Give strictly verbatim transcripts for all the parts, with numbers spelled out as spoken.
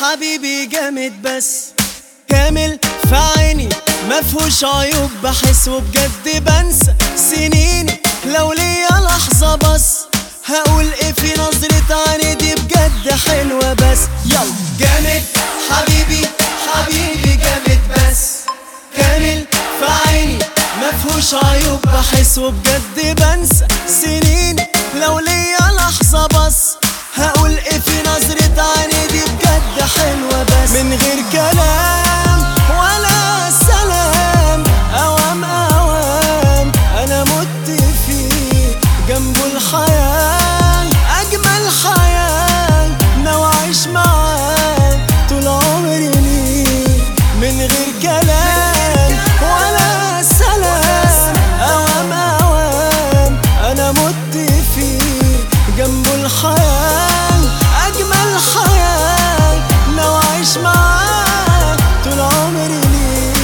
حبيبي جامد بس كامل في عيني مفهوش عيوب، بحس وبجد بنسى سنيني لو ليا لحظة بس هقول ايه في نظرة عيني دي بجد حلوة بس. يلا جامد حبيبي حبيبي جامد بس كامل في عيني مفهوش عيوب، بحس وبجد بنسى سنيني لو ليا لحظة بس هقول ايه في نظرة عيني دي بجد حلوة بس. من غير كلام ولا سلام اوام اوام انا مت فيه جنبه الحياة اجمل حياة ناوي اعيش معاه طول عمري ليه. من غير كلام ولا سلام اوام اوام انا مت فيه جنبه الحياة اجمل حياة ناوي اعيش معاه طول عمري ليه.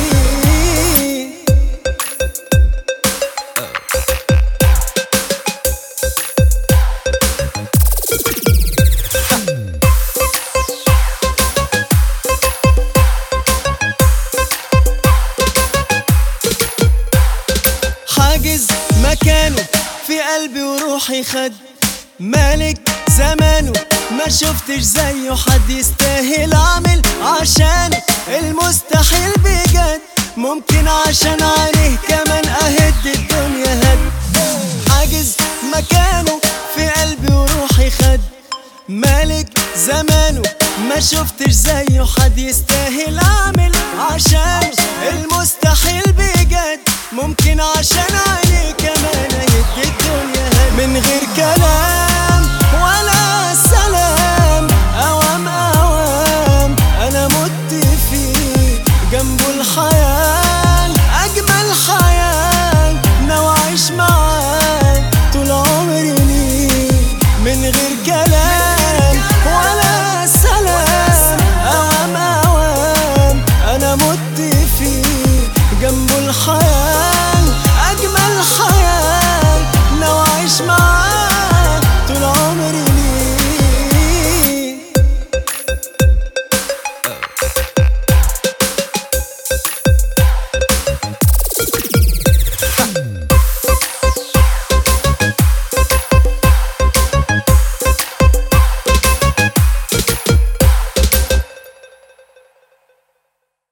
حاجز مكانه في قلبي وروحي خد مالك زمانه ما شفتش زيه حد يستاهل اعمل عشان المستحيل بجد ممكن عشان عينيه كمان اهد الدنيا هد. حاجز مكانه في قلبي وروحي خد مالك زمانه ما شفتش زيه حد يستاهل اعمل عشان المستحيل بجد ممكن عشان عينيه كمان اهد الدنيا هد. من غير كلام ولا سلام اوام اوام انا مت فيه جنبه الحياة